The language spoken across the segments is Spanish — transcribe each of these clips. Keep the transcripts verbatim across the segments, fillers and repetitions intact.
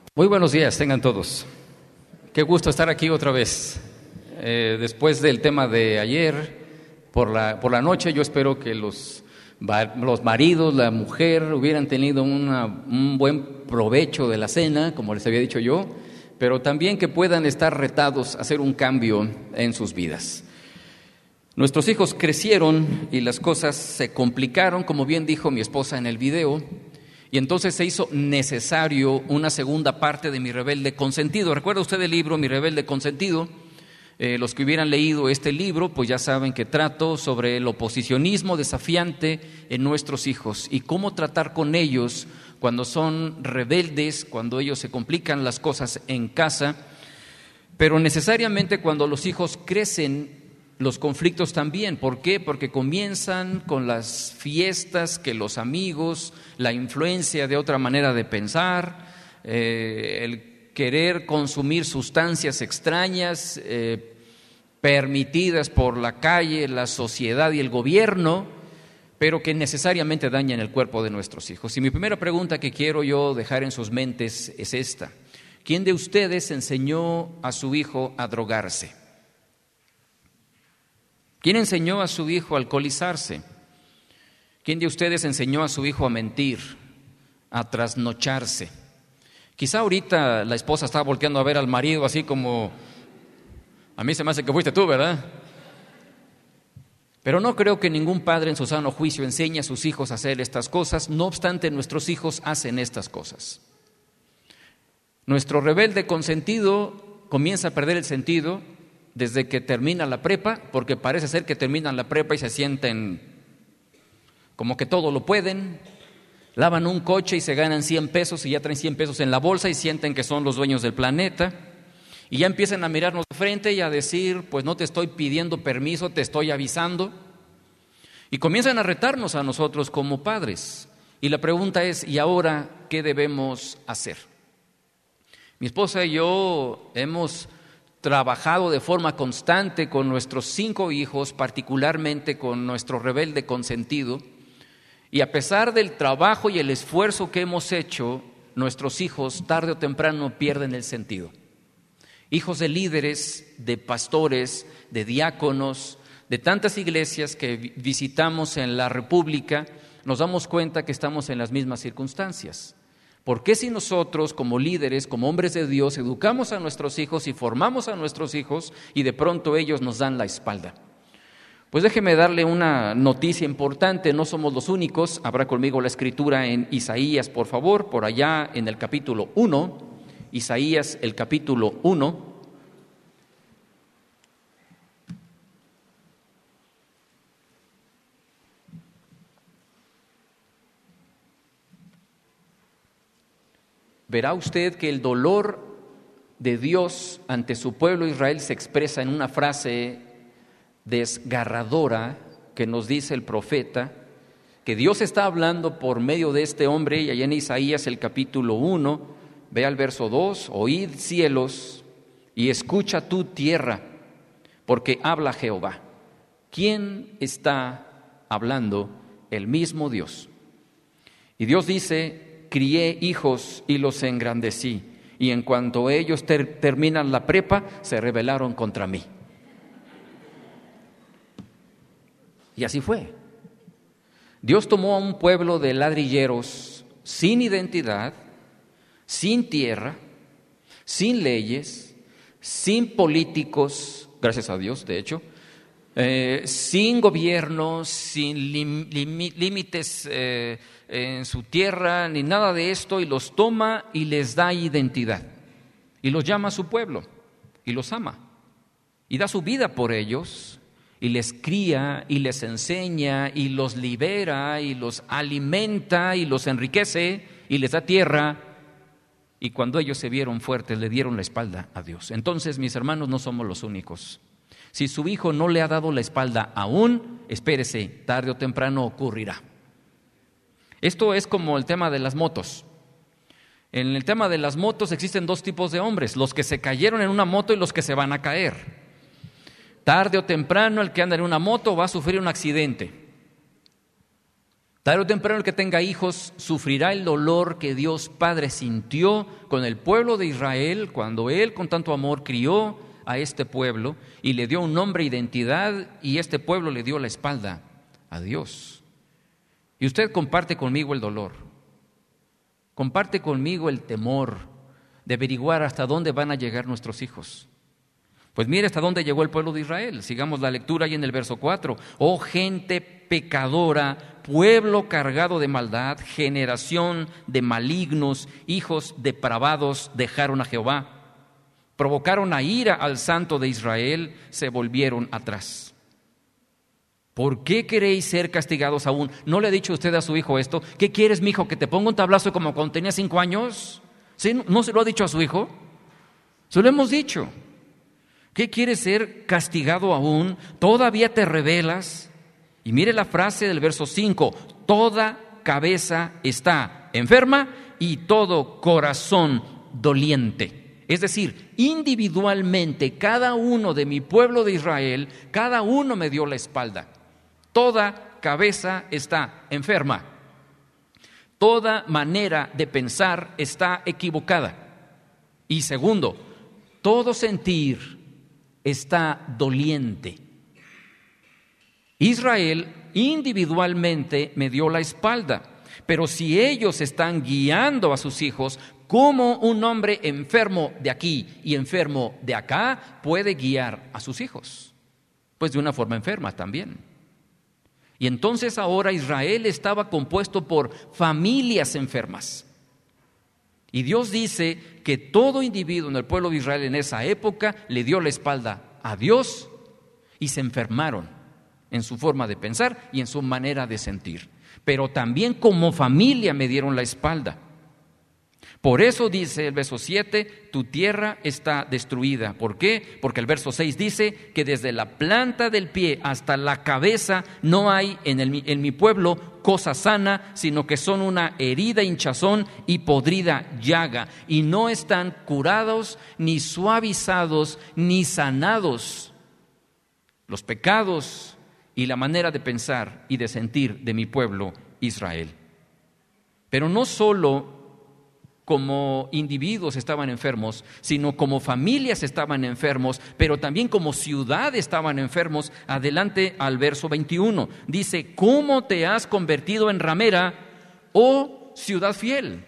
Muy buenos días, tengan todos. Qué gusto estar aquí otra vez. Eh, después del tema de ayer, por la, por la noche, yo espero que los, los maridos, la mujer, hubieran tenido una, un buen provecho de la cena, como les había dicho yo, pero también que puedan estar retados a hacer un cambio en sus vidas. Nuestros hijos crecieron y las cosas se complicaron, como bien dijo mi esposa en el video, y entonces se hizo necesario una segunda parte de Mi Rebelde Consentido. ¿Recuerda usted el libro Mi Rebelde Consentido? Eh, los que hubieran leído este libro, pues ya saben que trato sobre el oposicionismo desafiante en nuestros hijos y cómo tratar con ellos cuando son rebeldes, cuando ellos se complican las cosas en casa, pero necesariamente cuando los hijos crecen, los conflictos también. ¿Por qué? Porque comienzan con las fiestas, que los amigos, la influencia de otra manera de pensar, eh, el querer consumir sustancias extrañas, eh, permitidas por la calle, la sociedad y el gobierno, pero que necesariamente dañan el cuerpo de nuestros hijos. Y mi primera pregunta que quiero yo dejar en sus mentes es esta: ¿quién de ustedes enseñó a su hijo a drogarse? ¿Quién enseñó a su hijo a alcoholizarse? ¿Quién de ustedes enseñó a su hijo a mentir, a trasnocharse? Quizá ahorita la esposa está volteando a ver al marido así como, a mí se me hace que fuiste tú, ¿verdad? Pero no creo que ningún padre en su sano juicio enseñe a sus hijos a hacer estas cosas. No obstante, nuestros hijos hacen estas cosas. Nuestro rebelde consentido comienza a perder el sentido desde que termina la prepa, porque parece ser que terminan la prepa y se sienten como que todo lo pueden, lavan un coche y se ganan cien pesos y ya traen cien pesos en la bolsa y sienten que son los dueños del planeta, y ya empiezan a mirarnos de frente y a decir, pues no te estoy pidiendo permiso, te estoy avisando, y comienzan a retarnos a nosotros como padres. Y la pregunta es, ¿y ahora qué debemos hacer? Mi esposa y yo hemos trabajado de forma constante con nuestros cinco hijos, particularmente con nuestro rebelde consentido, y a pesar del trabajo y el esfuerzo que hemos hecho, nuestros hijos tarde o temprano pierden el sentido. Hijos de líderes, de pastores, de diáconos, de tantas iglesias que visitamos en la República, nos damos cuenta que estamos en las mismas circunstancias. ¿Por qué si nosotros como líderes, como hombres de Dios, educamos a nuestros hijos y formamos a nuestros hijos y de pronto ellos nos dan la espalda? Pues déjeme darle una noticia importante, no somos los únicos. Habrá conmigo la escritura en Isaías, por favor, por allá en el capítulo uno, Isaías el capítulo uno. Verá usted que el dolor de Dios ante su pueblo Israel se expresa en una frase desgarradora que nos dice el profeta, que Dios está hablando por medio de este hombre, y allá en Isaías el capítulo uno, ve al verso dos, oíd cielos y escucha tú tierra, porque habla Jehová. ¿Quién está hablando? El mismo Dios. Y Dios dice, crié hijos y los engrandecí, y en cuanto ellos ter- terminan la prepa, se rebelaron contra mí. Y así fue. Dios tomó a un pueblo de ladrilleros sin identidad, sin tierra, sin leyes, sin políticos, gracias a Dios, de hecho, eh, sin gobierno, sin lim- lim- límites eh, en su tierra, ni nada de esto, y los toma y les da identidad, y los llama a su pueblo, y los ama, y da su vida por ellos, y les cría, y les enseña, y los libera, y los alimenta, y los enriquece, y les da tierra, y cuando ellos se vieron fuertes, le dieron la espalda a Dios. Entonces, mis hermanos, no somos los únicos. Si su hijo no le ha dado la espalda aún, espérese, tarde o temprano ocurrirá. Esto es como el tema de las motos. En el tema de las motos existen dos tipos de hombres, los que se cayeron en una moto y los que se van a caer. Tarde o temprano el que anda en una moto va a sufrir un accidente. Tarde o temprano el que tenga hijos sufrirá el dolor que Dios Padre sintió con el pueblo de Israel cuando Él con tanto amor crió a este pueblo y le dio un nombre e identidad, y este pueblo le dio la espalda a Dios. Y usted comparte conmigo el dolor, comparte conmigo el temor de averiguar hasta dónde van a llegar nuestros hijos. Pues mire hasta dónde llegó el pueblo de Israel. Sigamos la lectura ahí en el verso cuatro. Oh gente pecadora, pueblo cargado de maldad, generación de malignos, hijos depravados, dejaron a Jehová. Provocaron a ira al Santo de Israel, se volvieron atrás. ¿Por qué queréis ser castigados aún? ¿No le ha dicho usted a su hijo esto? ¿Qué quieres, mijo, que te ponga un tablazo como cuando tenía cinco años? ¿Sí? ¿No se lo ha dicho a su hijo? Se lo hemos dicho. ¿Qué quieres ser castigado aún? ¿Todavía te rebelas? Y mire la frase del verso cinco. Toda cabeza está enferma y todo corazón doliente. Es decir, individualmente cada uno de mi pueblo de Israel, cada uno me dio la espalda. Toda cabeza está enferma. Toda manera de pensar está equivocada. Y segundo, todo sentir está doliente. Israel individualmente me dio la espalda, pero si ellos están guiando a sus hijos, ¿cómo un hombre enfermo de aquí y enfermo de acá puede guiar a sus hijos? Pues de una forma enferma también. Y entonces ahora Israel estaba compuesto por familias enfermas. Y Dios dice que todo individuo en el pueblo de Israel en esa época le dio la espalda a Dios y se enfermaron en su forma de pensar y en su manera de sentir. Pero también como familia me dieron la espalda. Por eso dice el verso siete, tu tierra está destruida. ¿Por qué? Porque el verso seis dice que desde la planta del pie hasta la cabeza no hay en, el, en mi pueblo cosa sana, sino que son una herida, hinchazón y podrida llaga. Y no están curados, ni suavizados, ni sanados los pecados y la manera de pensar y de sentir de mi pueblo Israel. Pero no solo como individuos estaban enfermos, sino como familias estaban enfermos, pero también como ciudad estaban enfermos. Adelante al verso veintiuno. Dice, ¿cómo te has convertido en ramera, oh ciudad fiel?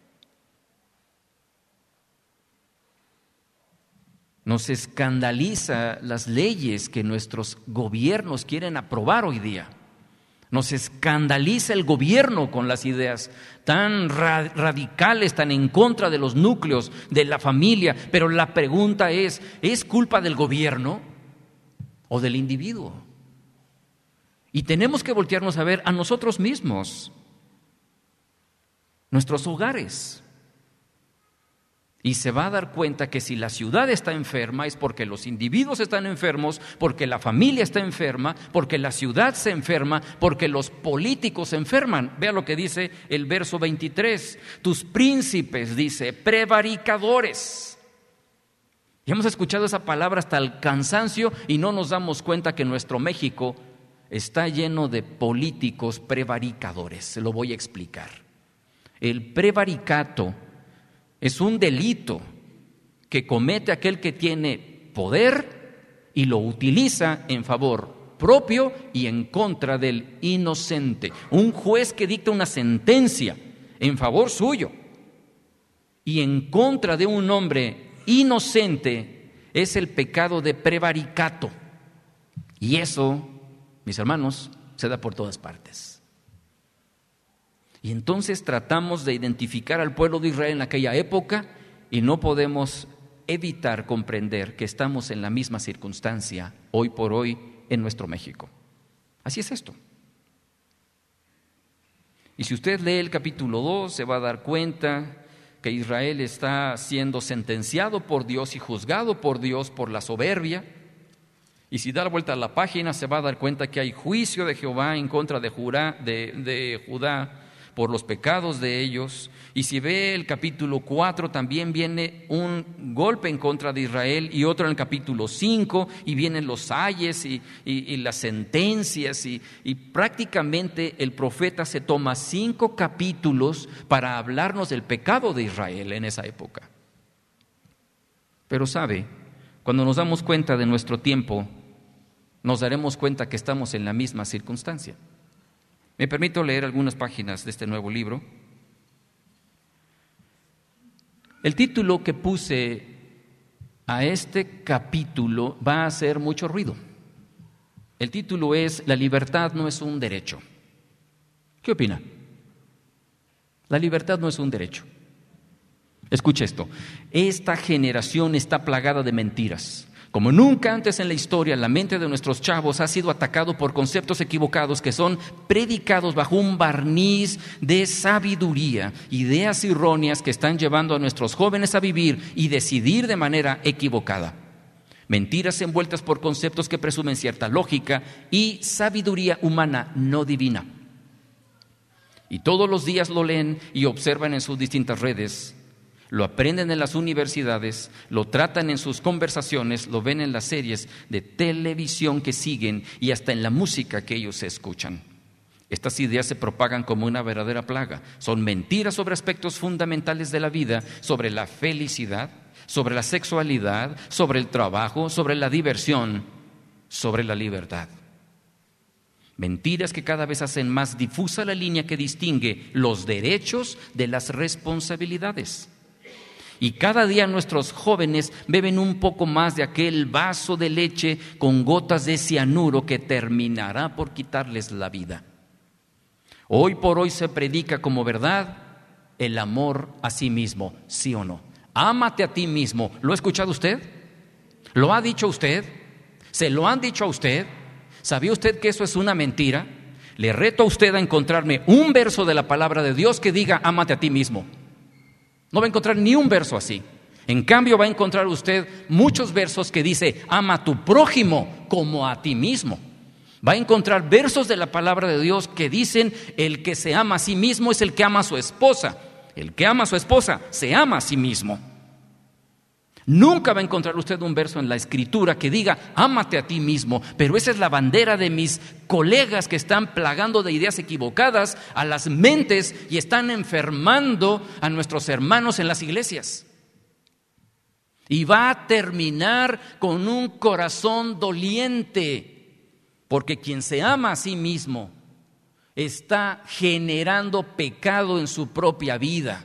Nos escandaliza las leyes que nuestros gobiernos quieren aprobar hoy día. Nos escandaliza el gobierno con las ideas tan radicales, tan en contra de los núcleos de la familia. Pero la pregunta es, ¿es culpa del gobierno o del individuo? Y tenemos que voltearnos a ver a nosotros mismos, nuestros hogares. Y se va a dar cuenta que si la ciudad está enferma es porque los individuos están enfermos, porque la familia está enferma, porque la ciudad se enferma, porque los políticos se enferman. Vea lo que dice el verso veintitrés. Tus príncipes, dice, prevaricadores. Y hemos escuchado esa palabra hasta el cansancio y no nos damos cuenta que nuestro México está lleno de políticos prevaricadores. Se lo voy a explicar. El prevaricato es un delito que comete aquel que tiene poder y lo utiliza en favor propio y en contra del inocente. Un juez que dicta una sentencia en favor suyo y en contra de un hombre inocente es el pecado de prevaricato. Y eso, mis hermanos, se da por todas partes. Y entonces tratamos de identificar al pueblo de Israel en aquella época y no podemos evitar comprender que estamos en la misma circunstancia hoy por hoy en nuestro México. Así es esto. Y si usted lee el capítulo dos, se va a dar cuenta que Israel está siendo sentenciado por Dios y juzgado por Dios por la soberbia. Y si da la vuelta a la página, se va a dar cuenta que hay juicio de Jehová en contra de Judá, de, de Judá por los pecados de ellos. Y si ve el capítulo cuatro, también viene un golpe en contra de Israel, y otro en el capítulo cinco, y vienen los ayes y, y, y las sentencias, y, y prácticamente el profeta se toma cinco capítulos para hablarnos del pecado de Israel en esa época. Pero sabe, cuando nos damos cuenta de nuestro tiempo, nos daremos cuenta que estamos en la misma circunstancia. Me permito leer algunas páginas de este nuevo libro. El título que puse a este capítulo va a hacer mucho ruido. El título es "La libertad no es un derecho". ¿Qué opina? La libertad no es un derecho. Escuche esto: esta generación está plagada de mentiras. Como nunca antes en la historia, la mente de nuestros chavos ha sido atacado por conceptos equivocados que son predicados bajo un barniz de sabiduría, ideas erróneas que están llevando a nuestros jóvenes a vivir y decidir de manera equivocada. Mentiras envueltas por conceptos que presumen cierta lógica y sabiduría humana, no divina. Y todos los días lo leen y observan en sus distintas redes. Lo aprenden en las universidades, lo tratan en sus conversaciones, lo ven en las series de televisión que siguen y hasta en la música que ellos escuchan. Estas ideas se propagan como una verdadera plaga. Son mentiras sobre aspectos fundamentales de la vida, sobre la felicidad, sobre la sexualidad, sobre el trabajo, sobre la diversión, sobre la libertad. Mentiras que cada vez hacen más difusa la línea que distingue los derechos de las responsabilidades. Y cada día nuestros jóvenes beben un poco más de aquel vaso de leche con gotas de cianuro que terminará por quitarles la vida. Hoy por hoy se predica como verdad el amor a sí mismo, ¿sí o no? Ámate a ti mismo. ¿Lo ha escuchado usted? ¿Lo ha dicho usted? ¿Se lo han dicho a usted? ¿Sabía usted que eso es una mentira? Le reto a usted a encontrarme un verso de la palabra de Dios que diga ámate a ti mismo. No va a encontrar ni un verso así. En cambio va a encontrar usted muchos versos que dice ama a tu prójimo como a ti mismo. Va a encontrar versos de la palabra de Dios que dicen el que se ama a sí mismo es el que ama a su esposa. El que ama a su esposa se ama a sí mismo. Nunca va a encontrar usted un verso en la Escritura que diga ámate a ti mismo, pero esa es la bandera de mis colegas que están plagando de ideas equivocadas a las mentes y están enfermando a nuestros hermanos en las iglesias. Y va a terminar con un corazón doliente, porque quien se ama a sí mismo está generando pecado en su propia vida.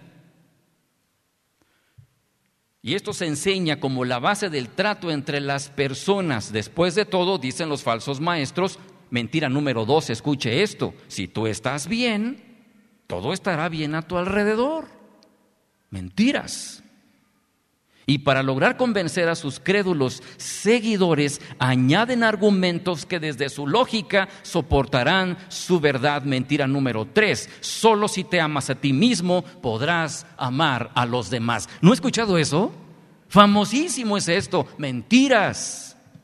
Y esto se enseña como la base del trato entre las personas. Después de todo, dicen los falsos maestros, mentira número dos, escuche esto: si tú estás bien, todo estará bien a tu alrededor. Mentiras. Y para lograr convencer a sus crédulos seguidores, añaden argumentos que desde su lógica soportarán su verdad. Mentira número tres: solo si te amas a ti mismo podrás amar a los demás. ¿No he escuchado eso? Famosísimo es esto. Mentiras.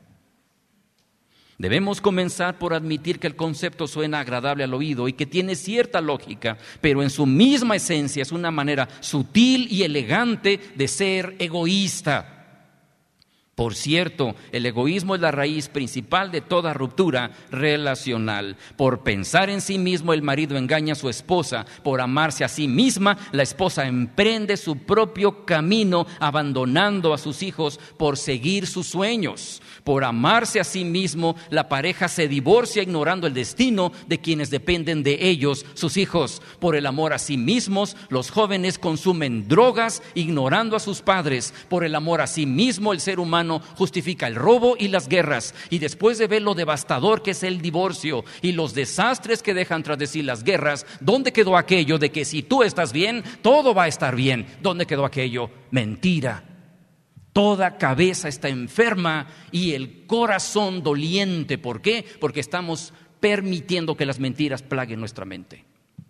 Debemos comenzar por admitir que el concepto suena agradable al oído y que tiene cierta lógica, pero en su misma esencia es una manera sutil y elegante de ser egoísta. Por cierto, el egoísmo es la raíz principal de toda ruptura relacional. Por pensar en sí mismo, el marido engaña a su esposa. Por amarse a sí misma, la esposa emprende su propio camino, abandonando a sus hijos por seguir sus sueños. Por amarse a sí mismo, la pareja se divorcia ignorando el destino de quienes dependen de ellos, sus hijos. Por el amor a sí mismos, los jóvenes consumen drogas ignorando a sus padres. Por el amor a sí mismo, el ser humano justifica el robo y las guerras. Y después de ver lo devastador que es el divorcio y los desastres que dejan tras de sí las guerras, ¿dónde quedó aquello de que si tú estás bien, todo va a estar bien? ¿Dónde quedó aquello? Mentira. Toda cabeza está enferma y el corazón doliente. ¿Por qué? Porque estamos permitiendo que las mentiras plaguen nuestra mente.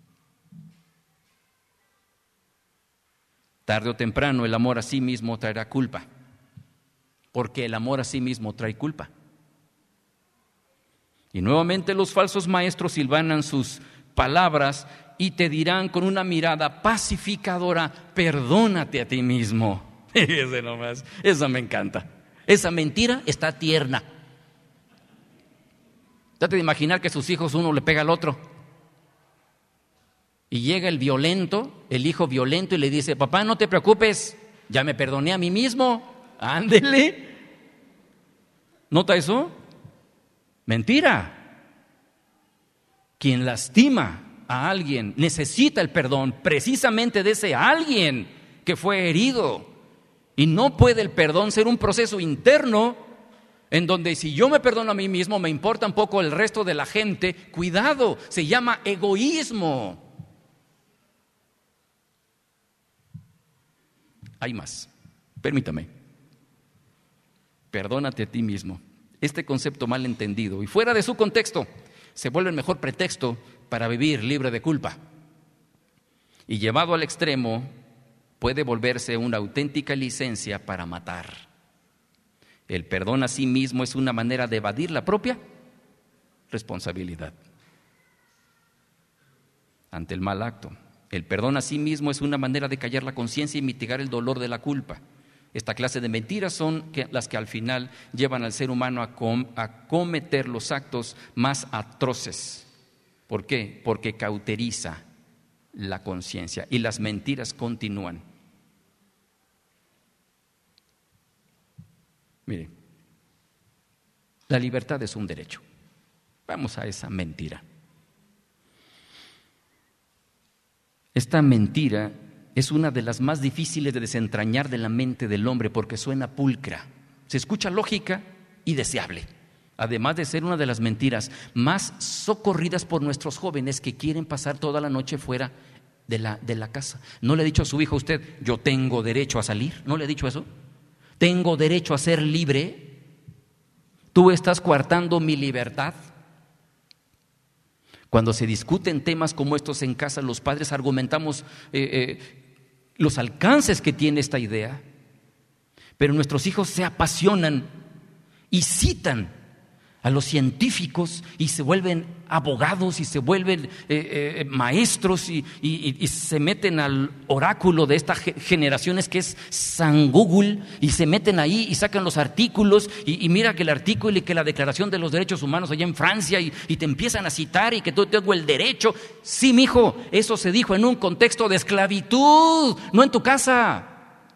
Tarde o temprano el amor a sí mismo traerá culpa, porque el amor a sí mismo trae culpa. Y nuevamente los falsos maestros silvanan sus palabras y te dirán con una mirada pacificadora: perdónate a ti mismo. Ese nomás, esa me encanta. Esa mentira está tierna. Trate de imaginar que sus hijos uno le pega al otro. Y llega el violento, el hijo violento, y le dice: papá, no te preocupes, ya me perdoné a mí mismo. Ándele. ¿Nota eso? Mentira. Quien lastima a alguien necesita el perdón precisamente de ese alguien que fue herido. Y no puede el perdón ser un proceso interno en donde si yo me perdono a mí mismo me importa un poco el resto de la gente. Cuidado, se llama egoísmo. Hay más, permítame. Perdónate a ti mismo. Este concepto mal entendido y fuera de su contexto se vuelve el mejor pretexto para vivir libre de culpa. Y llevado al extremo puede volverse una auténtica licencia para matar. El perdón a sí mismo es una manera de evadir la propia responsabilidad ante el mal acto. El perdón a sí mismo es una manera de callar la conciencia y mitigar el dolor de la culpa. Esta clase de mentiras son las que al final llevan al ser humano a, com- a cometer los actos más atroces. ¿Por qué? Porque cauteriza la conciencia y las mentiras continúan. Mire, la libertad es un derecho. Vamos a esa mentira. Esta mentira es una de las más difíciles de desentrañar de la mente del hombre porque suena pulcra, se escucha lógica y deseable, además de ser una de las mentiras más socorridas por nuestros jóvenes que quieren pasar toda la noche fuera de la, de la casa. ¿No le ha dicho a su hijo usted: yo tengo derecho a salir? ¿No le ha dicho eso? ¿Tengo derecho a ser libre? ¿Tú estás coartando mi libertad? Cuando se discuten temas como estos en casa, los padres argumentamos eh, eh, los alcances que tiene esta idea, pero nuestros hijos se apasionan y citan a los científicos y se vuelven abogados y se vuelven eh, eh, maestros y, y, y se meten al oráculo de estas generaciones que es San Google y se meten ahí y sacan los artículos y, y mira que el artículo y que la Declaración de los Derechos Humanos allá en Francia y, y te empiezan a citar y que tú tengo el derecho. Sí, mijo, eso se dijo en un contexto de esclavitud, no en tu casa.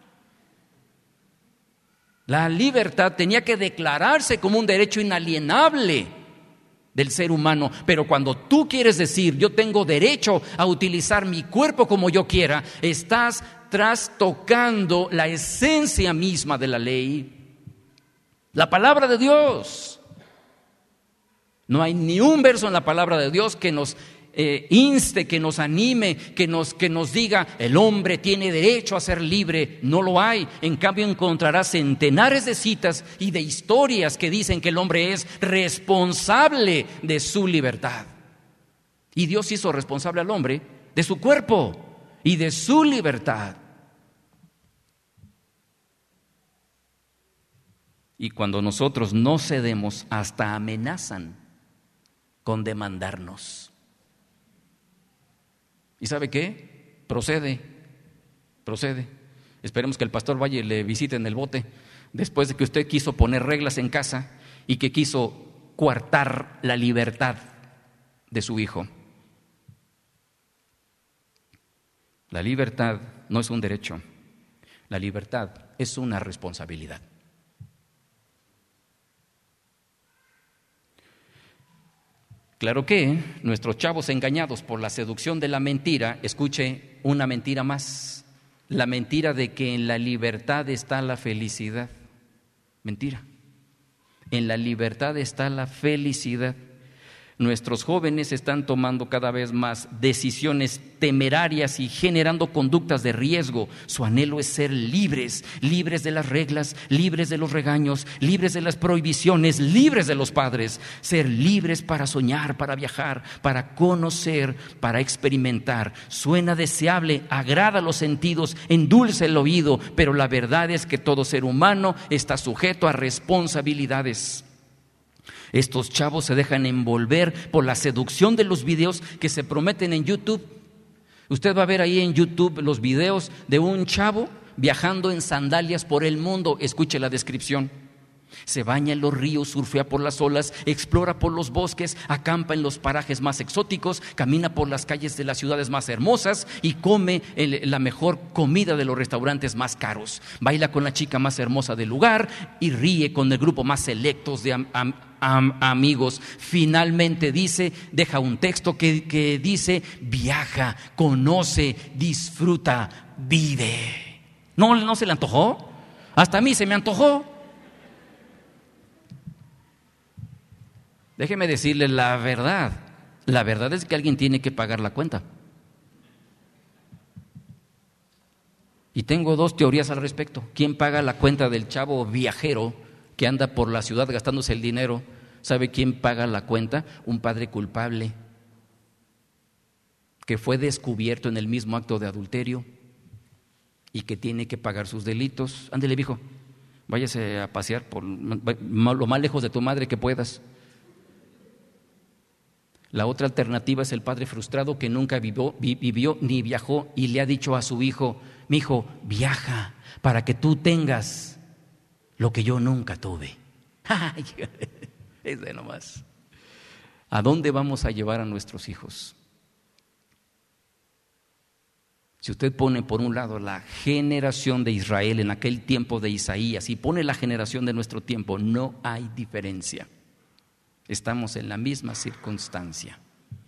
La libertad tenía que declararse como un derecho inalienable del ser humano, pero cuando tú quieres decir yo tengo derecho a utilizar mi cuerpo como yo quiera, estás trastocando la esencia misma de la ley, la palabra de Dios. No hay ni un verso en la palabra de Dios que nos Eh, inste, que nos anime, que nos, que nos diga el hombre tiene derecho a ser libre. No lo hay. En cambio encontrarás centenares de citas y de historias que dicen que el hombre es responsable de su libertad. Y Dios hizo responsable al hombre de su cuerpo y de su libertad. Y cuando nosotros no cedemos, hasta amenazan con demandarnos. ¿Y sabe qué? Procede, procede. Esperemos que el pastor vaya y le visite en el bote después de que usted quiso poner reglas en casa y que quiso coartar la libertad de su hijo. La libertad no es un derecho, la libertad es una responsabilidad. Claro que nuestros chavos engañados por la seducción de la mentira, escuche una mentira más, la mentira de que en la libertad está la felicidad. Mentira. En la libertad está la felicidad. Nuestros jóvenes están tomando cada vez más decisiones temerarias y generando conductas de riesgo. Su anhelo es ser libres, libres de las reglas, libres de los regaños, libres de las prohibiciones, libres de los padres. Ser libres para soñar, para viajar, para conocer, para experimentar. Suena deseable, agrada los sentidos, endulce el oído, pero la verdad es que todo ser humano está sujeto a responsabilidades. Estos chavos se dejan envolver por la seducción de los videos que se prometen en YouTube. Usted va a ver ahí en YouTube los videos de un chavo viajando en sandalias por el mundo. Escuche la descripción. Se baña en los ríos, surfea por las olas, explora por los bosques, acampa en los parajes más exóticos, camina por las calles de las ciudades más hermosas y come el, la mejor comida de los restaurantes más caros. Baila con la chica más hermosa del lugar y ríe con el grupo más selectos de am, am, am, amigos. Finalmente dice, deja un texto que, que dice: viaja, conoce, disfruta, vive. ¿No, no se le antojó? Hasta a mí se me antojó. Déjeme decirle la verdad. La verdad es que alguien tiene que pagar la cuenta. Y tengo dos teorías al respecto. ¿Quién paga la cuenta del chavo viajero que anda por la ciudad gastándose el dinero? ¿Sabe quién paga la cuenta? Un padre culpable que fue descubierto en el mismo acto de adulterio y que tiene que pagar sus delitos. Ándele, viejo, váyase a pasear por lo más lejos de tu madre que puedas. La otra alternativa es el padre frustrado que nunca vivió, vivió ni viajó y le ha dicho a su hijo: mi hijo, viaja para que tú tengas lo que yo nunca tuve. Es de nomás. ¿A dónde vamos a llevar a nuestros hijos? Si usted pone por un lado la generación de Israel en aquel tiempo de Isaías y pone la generación de nuestro tiempo, no hay diferencia. Estamos en la misma circunstancia.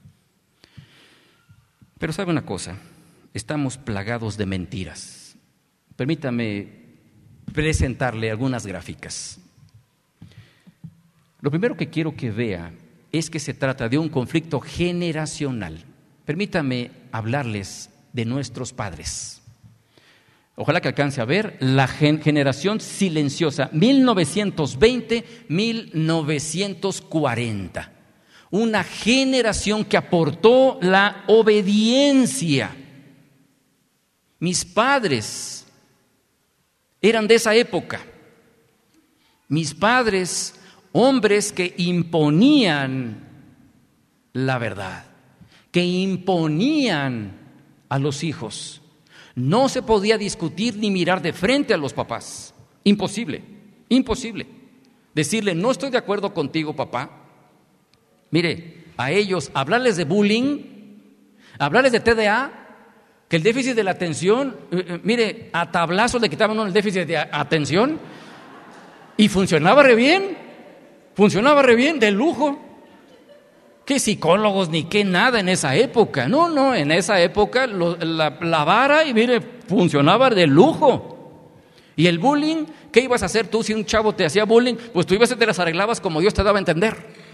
Pero sabe una cosa, estamos plagados de mentiras. Permítame presentarle algunas gráficas. Lo primero que quiero que vea es que se trata de un conflicto generacional. Permítame hablarles de nuestros padres. Ojalá que alcance a ver la generación silenciosa, mil novecientos veinte a mil novecientos cuarenta. Una generación que aportó la obediencia. Mis padres eran de esa época. Mis padres, hombres que imponían la verdad, que imponían a los hijos. No se podía discutir ni mirar de frente a los papás. Imposible, imposible. Decirle: no estoy de acuerdo contigo, papá. Mire, a ellos hablarles de bullying, hablarles de T D A, que el déficit de la atención, eh, eh, mire, a tablazos le quitaban el déficit de atención y funcionaba re bien, funcionaba re bien, de lujo. ¿Qué psicólogos ni qué nada en esa época? No, no, en esa época lo, la, la vara y mire, funcionaba de lujo. Y el bullying, ¿qué ibas a hacer tú si un chavo te hacía bullying? Pues tú ibas y te las arreglabas como Dios te daba a entender.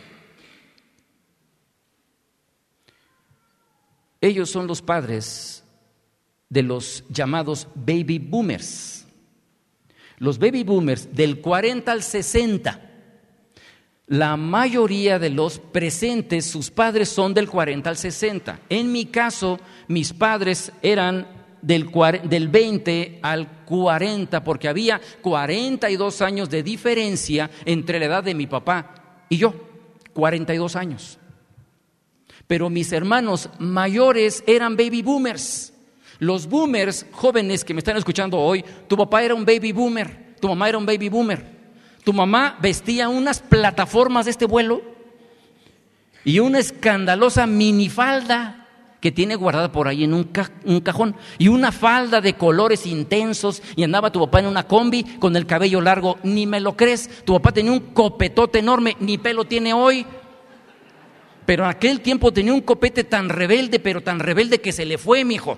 Ellos son los padres de los llamados baby boomers. Los baby boomers del cuarenta al sesenta. La mayoría de los presentes, sus padres son del cuarenta al sesenta. En mi caso, mis padres eran del, del veinte al cuarenta, porque había cuarenta y dos años de diferencia entre la edad de mi papá y yo, cuarenta y dos años. Pero mis hermanos mayores eran baby boomers. Los boomers jóvenes que me están escuchando hoy, tu papá era un baby boomer, tu mamá era un baby boomer. Tu mamá vestía unas plataformas de este vuelo y una escandalosa minifalda que tiene guardada por ahí en un, ca- un cajón, y una falda de colores intensos, y andaba tu papá en una combi con el cabello largo. Ni me lo crees, tu papá tenía un copetote enorme, ni pelo tiene hoy, pero en aquel tiempo tenía un copete tan rebelde, pero tan rebelde que se le fue, mijo.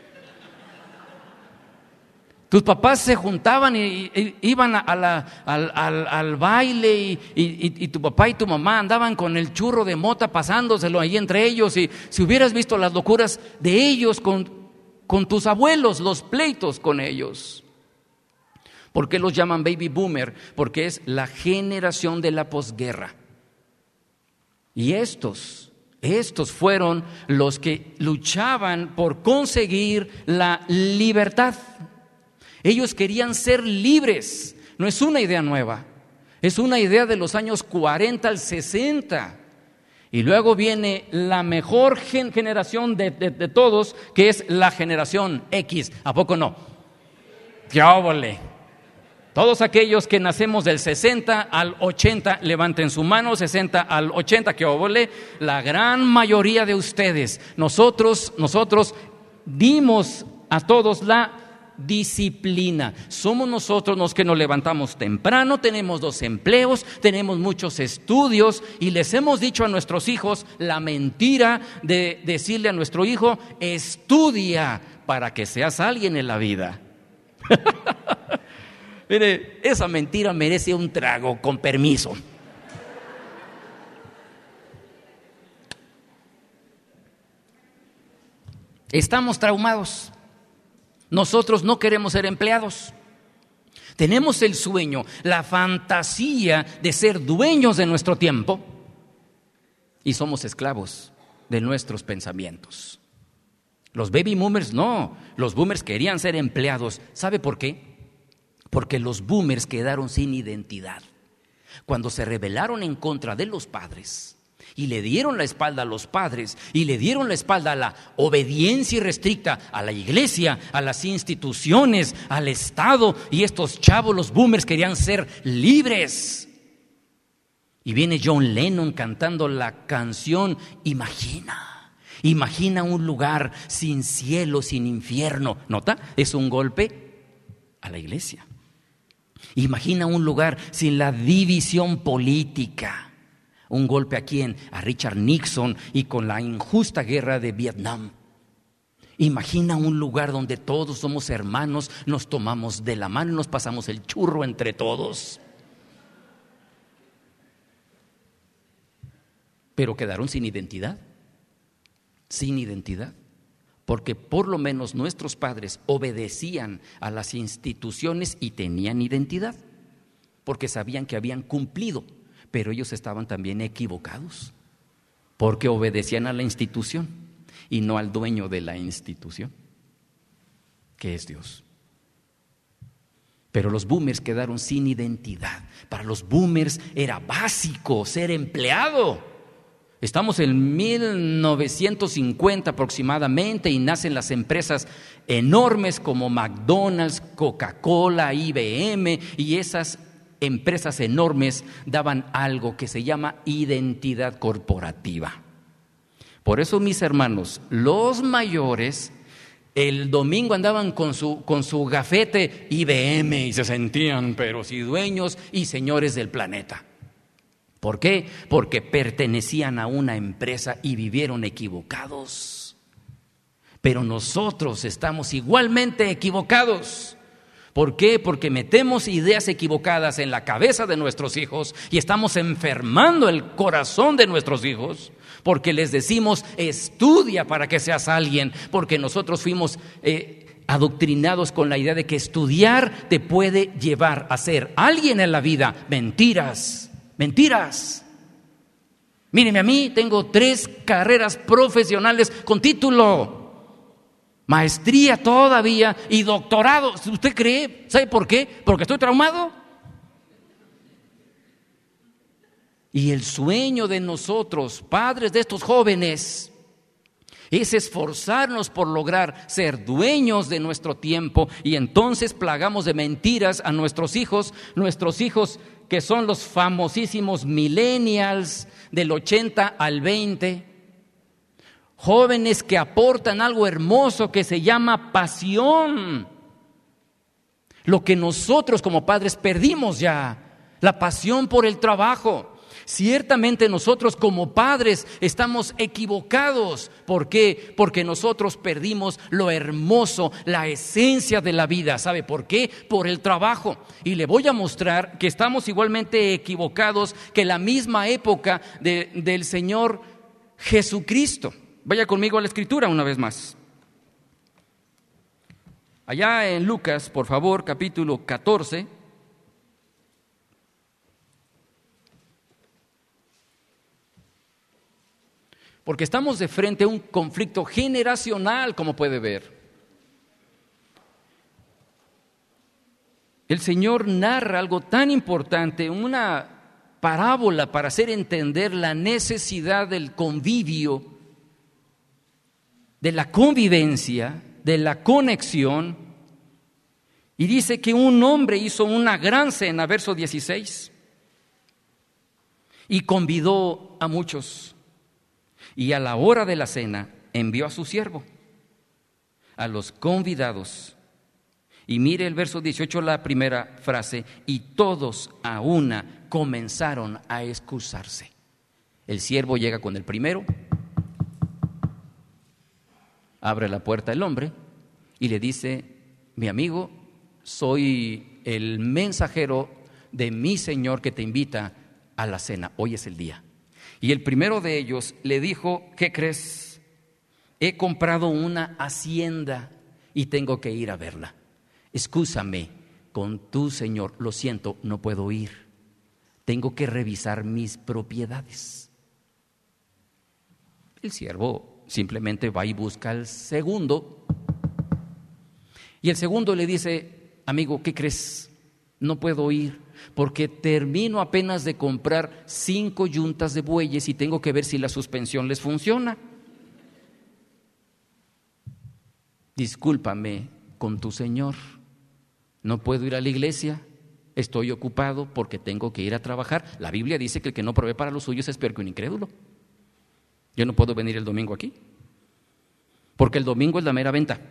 Tus papás se juntaban y, y, y iban a la, al, al, al baile y, y, y tu papá y tu mamá andaban con el churro de mota pasándoselo ahí entre ellos. Y si hubieras visto las locuras de ellos con, con tus abuelos, los pleitos con ellos. ¿Por qué los llaman baby boomer? Porque es la generación de la posguerra. Y estos, estos fueron los que luchaban por conseguir la libertad. Ellos querían ser libres, no es una idea nueva. Es una idea de los años cuarenta al sesenta. Y luego viene la mejor gen- generación de, de, de todos, que es la generación X. ¿A poco no? ¡Qué óvole! Todos aquellos que nacemos del sesenta al ochenta, levanten su mano, sesenta al ochenta, ¡qué óvole! La gran mayoría de ustedes, nosotros, nosotros dimos a todos la disciplina. Somos nosotros los que nos levantamos temprano, tenemos dos empleos, tenemos muchos estudios y les hemos dicho a nuestros hijos la mentira de decirle a nuestro hijo: estudia para que seas alguien en la vida. Mire, esa mentira merece un trago, con permiso. Estamos traumados. Nosotros no queremos ser empleados. Tenemos el sueño, la fantasía de ser dueños de nuestro tiempo y somos esclavos de nuestros pensamientos. Los baby boomers no, los boomers querían ser empleados. ¿Sabe por qué? Porque los boomers quedaron sin identidad. Cuando se rebelaron en contra de los padres y le dieron la espalda a los padres y le dieron la espalda a la obediencia irrestricta, a la iglesia, a las instituciones, al Estado, y estos chavos, los boomers, querían ser libres. Y viene John Lennon cantando la canción Imagina, imagina un lugar sin cielo, sin infierno. ¿Nota? Es un golpe a la iglesia. Imagina un lugar sin la división política. Un golpe a quién? A Richard Nixon y con la injusta guerra de Vietnam. Imagina un lugar donde todos somos hermanos, nos tomamos de la mano y nos pasamos el churro entre todos. Pero quedaron sin identidad, sin identidad, porque por lo menos nuestros padres obedecían a las instituciones y tenían identidad, porque sabían que habían cumplido. Pero ellos estaban también equivocados, porque obedecían a la institución y no al dueño de la institución, que es Dios. Pero los boomers quedaron sin identidad. Para los boomers era básico ser empleado. Estamos en mil novecientos cincuenta aproximadamente y nacen las empresas enormes como McDonald's, Coca-Cola, I B M, y esas empresas enormes daban algo que se llama identidad corporativa. Por eso, mis hermanos, los mayores el domingo andaban con su, con su gafete I B M y se sentían pero sí dueños y señores del planeta. ¿Por qué? Porque pertenecían a una empresa y vivieron equivocados. Pero nosotros estamos igualmente equivocados. ¿Por qué? Porque metemos ideas equivocadas en la cabeza de nuestros hijos y estamos enfermando el corazón de nuestros hijos, porque les decimos estudia para que seas alguien, porque nosotros fuimos eh, adoctrinados con la idea de que estudiar te puede llevar a ser alguien en la vida. Mentiras, mentiras. Míreme a mí, tengo tres carreras profesionales con título. Maestría todavía y doctorado. ¿Usted cree? ¿Sabe por qué? Porque estoy traumado. Y el sueño de nosotros, padres de estos jóvenes, es esforzarnos por lograr ser dueños de nuestro tiempo y entonces plagamos de mentiras a nuestros hijos, nuestros hijos que son los famosísimos millennials del ochenta al veinte. Jóvenes que aportan algo hermoso que se llama pasión. Lo que nosotros como padres perdimos ya, la pasión por el trabajo. Ciertamente nosotros como padres estamos equivocados. ¿Por qué? Porque nosotros perdimos lo hermoso, la esencia de la vida. ¿Sabe por qué? Por el trabajo. Y le voy a mostrar que estamos igualmente equivocados que la misma época de, del Señor Jesucristo. Vaya conmigo a la Escritura una vez más. Allá en Lucas, por favor, capítulo catorce. Porque estamos de frente a un conflicto generacional, como puede ver. el Señor narra algo tan importante, una parábola para hacer entender la necesidad del convivio, de la convivencia, de la conexión. Y dice que un hombre hizo una gran cena, verso dieciséis, y convidó a muchos. Y a la hora de la cena envió a su siervo, a los convidados. Y mire el verso dieciocho, la primera frase, y todos a una comenzaron a excusarse. El siervo llega con el primero, abre la puerta el hombre y le dice: mi amigo, soy el mensajero de mi Señor que te invita a la cena, hoy es el día. Y el primero de ellos le dijo: ¿qué crees? He comprado una hacienda y tengo que ir a verla. Excúsame con tu Señor, lo siento, no puedo ir. Tengo que revisar mis propiedades. El siervo simplemente va y busca al segundo. Y el segundo le dice: amigo, ¿qué crees? No puedo ir porque termino apenas de comprar cinco yuntas de bueyes y tengo que ver si la suspensión les funciona. Discúlpame con tu Señor, no puedo ir a la iglesia, estoy ocupado porque tengo que ir a trabajar. La Biblia dice que el que no provee para los suyos es peor que un incrédulo. Yo no puedo venir el domingo aquí, porque el domingo es la mera venta.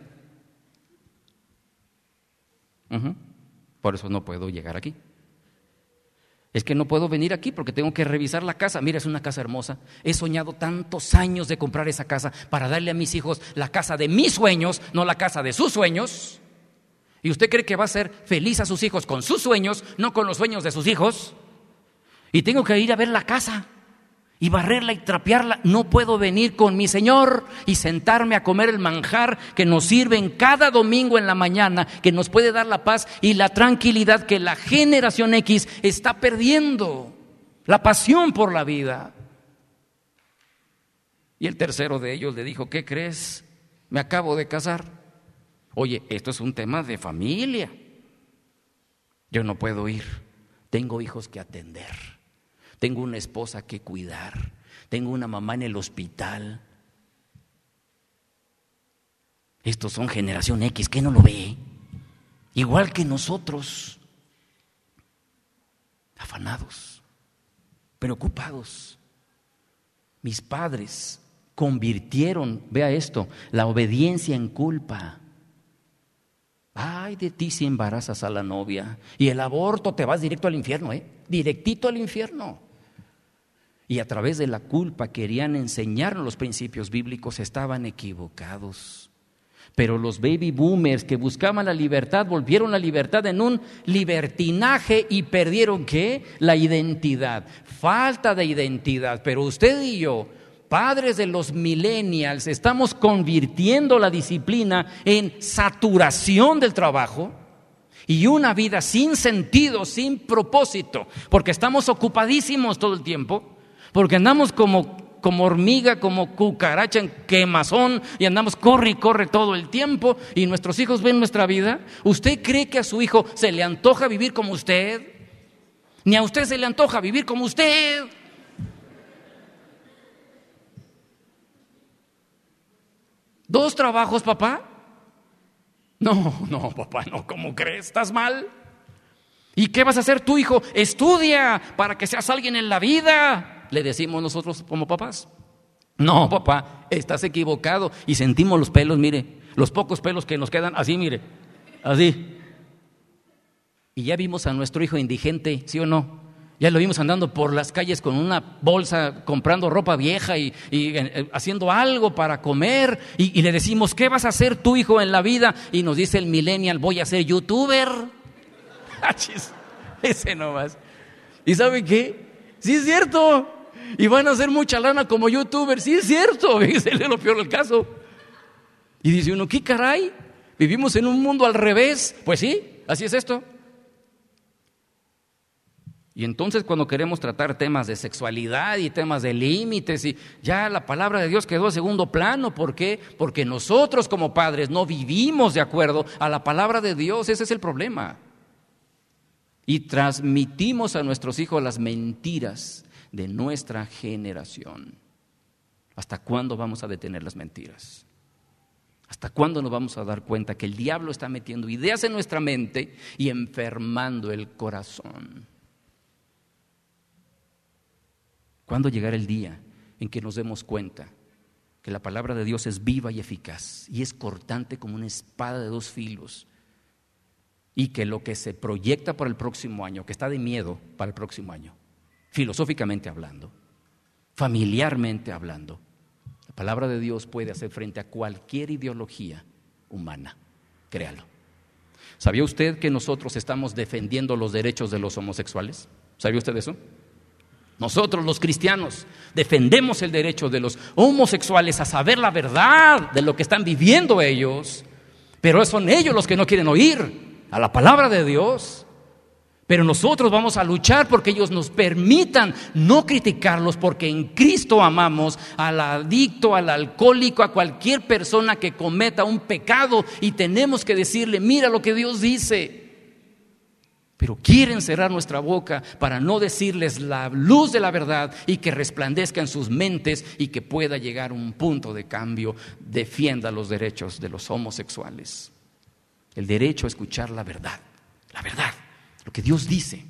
Uh-huh. Por eso no puedo llegar aquí. Es que no puedo venir aquí porque tengo que revisar la casa. Mira, es una casa hermosa. He soñado tantos años de comprar esa casa para darle a mis hijos la casa de mis sueños, no la casa de sus sueños. ¿Y usted cree que va a ser feliz a sus hijos con sus sueños, no con los sueños de sus hijos? Y tengo que ir a ver la casa y barrerla y trapearla. No puedo venir con mi Señor y sentarme a comer el manjar que nos sirven cada domingo en la mañana, que nos puede dar la paz y la tranquilidad que la generación X está perdiendo, la pasión por la vida. Y el tercero de ellos le dijo: ¿qué crees? Me acabo de casar. Oye, esto es un tema de familia. Yo no puedo ir. Tengo hijos que atender. Tengo una esposa que cuidar. Tengo una mamá en el hospital. Estos son generación X, ¿qué no lo ve? Igual que nosotros. Afanados, preocupados. Mis padres convirtieron, vea esto, la obediencia en culpa. Ay de ti si embarazas a la novia. Y el aborto, te vas directo al infierno, ¿eh? Directito al infierno. Y a través de la culpa querían enseñarnos los principios bíblicos, estaban equivocados. Pero los baby boomers que buscaban la libertad volvieron la libertad en un libertinaje y perdieron ¿qué? La identidad, falta de identidad. Pero usted y yo, padres de los millennials, estamos convirtiendo la disciplina en saturación del trabajo y una vida sin sentido, sin propósito, porque estamos ocupadísimos todo el tiempo, porque andamos como, como hormiga, como cucaracha en quemazón y andamos corre y corre todo el tiempo y nuestros hijos ven nuestra vida. ¿Usted cree que a su hijo se le antoja vivir como usted? Ni a usted se le antoja vivir como usted. ¿Dos trabajos, papá? No, no, papá, no, ¿cómo crees? ¿Estás mal? ¿Y qué vas a hacer tu hijo? Estudia para que seas alguien en la vida, le decimos nosotros como papás. No, papá, estás equivocado. Y sentimos los pelos, mire, los pocos pelos que nos quedan, así, mire, así. Y ya vimos a nuestro hijo indigente, ¿sí o no? Ya lo vimos andando por las calles con una bolsa, comprando ropa vieja y, y eh, haciendo algo para comer. Y, y le decimos, ¿qué vas a hacer tu hijo en la vida? Y nos dice el millennial, voy a ser youtuber. Ese nomás. ¿Y sabe qué? Sí es cierto. Y van a hacer mucha lana como youtuber. Sí es cierto. Ese es lo peor del caso. Y dice uno, ¿qué caray? ¿Vivimos en un mundo al revés? Pues sí, así es esto. Y entonces cuando queremos tratar temas de sexualidad y temas de límites, y ya la palabra de Dios quedó en segundo plano. ¿Por qué? Porque nosotros como padres no vivimos de acuerdo a la palabra de Dios. Ese es el problema. y transmitimos a nuestros hijos las mentiras de nuestra generación. ¿Hasta cuándo vamos a detener las mentiras? ¿Hasta cuándo nos vamos a dar cuenta que el diablo está metiendo ideas en nuestra mente y enfermando el corazón? ¿Cuándo llegará el día en que nos demos cuenta que la palabra de Dios es viva y eficaz y es cortante como una espada de dos filos, y que lo que se proyecta para el próximo año, que está de miedo para el próximo año, filosóficamente hablando, familiarmente hablando, la palabra de Dios puede hacer frente a cualquier ideología humana? Créalo. ¿Sabía usted que nosotros estamos defendiendo los derechos de los homosexuales? ¿Sabía usted eso? Nosotros los cristianos defendemos el derecho de los homosexuales a saber la verdad de lo que están viviendo ellos, pero son ellos los que no quieren oír a la palabra de Dios. Pero nosotros vamos a luchar porque ellos nos permitan no criticarlos, porque en Cristo amamos al adicto, al alcohólico, a cualquier persona que cometa un pecado, y tenemos que decirle: mira lo que Dios dice. Pero quieren cerrar nuestra boca para no decirles la luz de la verdad y que resplandezca en sus mentes y que pueda llegar a un punto de cambio. Defienda los derechos de los homosexuales. El derecho a escuchar la verdad, la verdad, lo que Dios dice.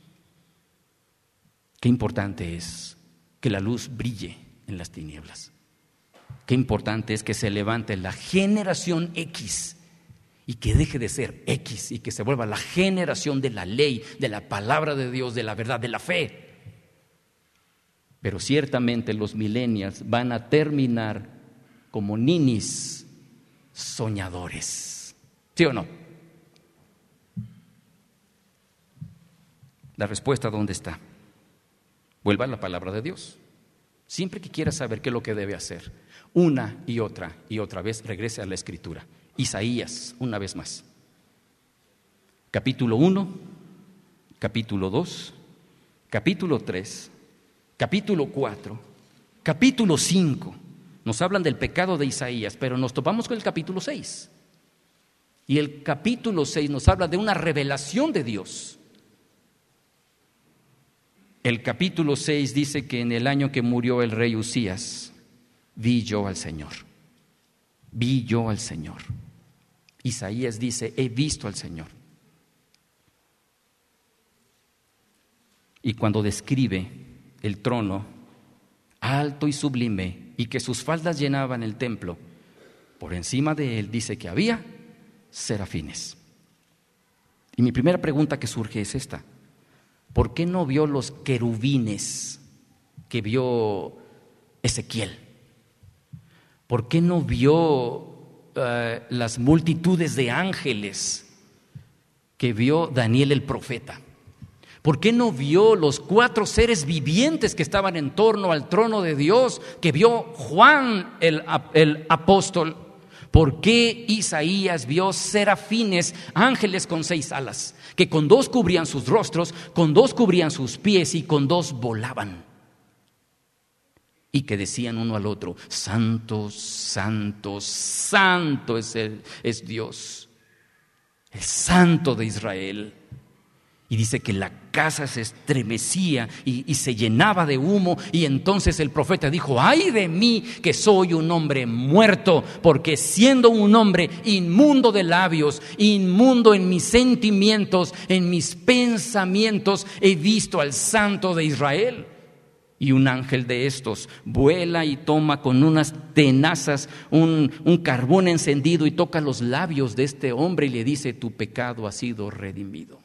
Qué importante es que la luz brille en las tinieblas. Qué importante es que se levante la generación X y que deje de ser X y que se vuelva la generación de la ley, de la palabra de Dios, de la verdad, de la fe. Pero ciertamente los millennials van a terminar como ninis soñadores. ¿Sí o no? La respuesta, ¿dónde está? Vuelva a la palabra de Dios. Siempre que quiera saber qué es lo que debe hacer, una y otra y otra vez, regrese a la Escritura. Isaías, una vez más. Capítulo uno, capítulo dos, capítulo tres, capítulo cuatro, capítulo cinco. Nos hablan del pecado de Isaías, pero nos topamos con el capítulo seis. Y el capítulo seis nos habla de una revelación de Dios. El capítulo seis dice que en el año que murió el rey Usías, vi yo al Señor. Vi yo al Señor. Isaías dice: he visto al Señor. Y cuando describe el trono alto y sublime y que sus faldas llenaban el templo, por encima de él dice que había serafines. Y mi primera pregunta que surge es esta: ¿por qué no vio los querubines que vio Ezequiel? ¿Por qué no vio Uh, las multitudes de ángeles que vio Daniel el profeta? ¿Por qué no vio los cuatro seres vivientes que estaban en torno al trono de Dios, que vio Juan el, el apóstol? ¿Por qué Isaías vio serafines, ángeles con seis alas, que con dos cubrían sus rostros, con dos cubrían sus pies y con dos volaban? Y que decían uno al otro: santo, santo, santo es, el, es Dios, el Santo de Israel. Y dice que la casa se estremecía y, y se llenaba de humo. Y entonces el profeta dijo: ay de mí, que soy un hombre muerto, porque siendo un hombre inmundo de labios, inmundo en mis sentimientos, en mis pensamientos, he visto al Santo de Israel. Y un ángel de estos vuela y toma con unas tenazas un, un carbón encendido y toca los labios de este hombre y le dice: tu pecado ha sido redimido.